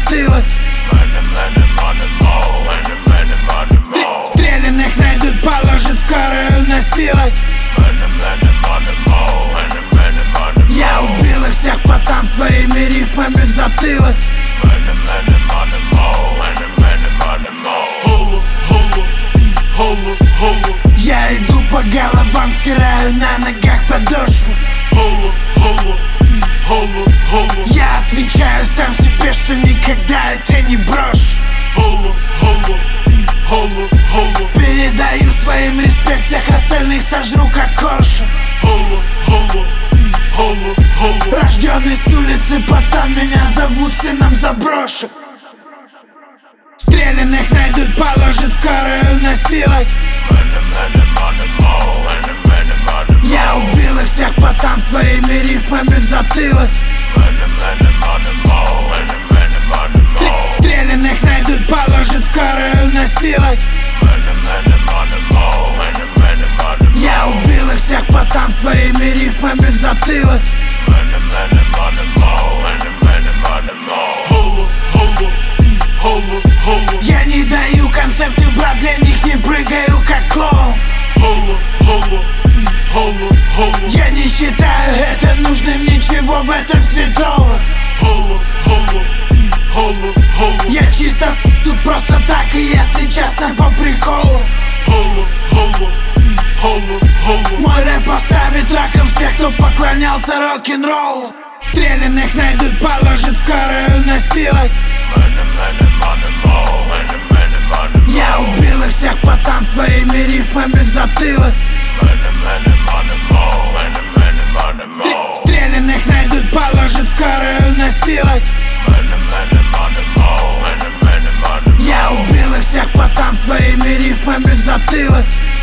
затылок. Стрелянных найдут, положат скорую насилок. Я убил их всех, пацан, своими рифмами в затылок. Я иду по головам, стираю на ногах подошву. Я отвечаю сам себе, что никогда это не брошу. Передаю своим респект, всех остальных сожру как коршун. Рожденный с улицы пацан, меня зовут сыном заброшек. Стрелянных найдут, положат скорую насилок. Я убил их всех, пацан, своими рифмами в затылок. Стрелянных найдут, положат скорую насилок. Я убил их всех, пацан, своими рифмами в затылок. Я не даю концерты, брат, для них не прыгаю как клоун. Я не считаю это нужным, ничего в этом святого. Я чисто тут просто так, и если честно, по приколу. Мой рэп поставит раком всех, кто поклонялся рок-н-роллу. Стрелянных найдут, положат скорую насилок. Я убил их всех, пацан, своими рифмами в затылок. Стрелянных найдут, положат скорую насилок. Я убил их всех, пацан, своими рифмами в затылок.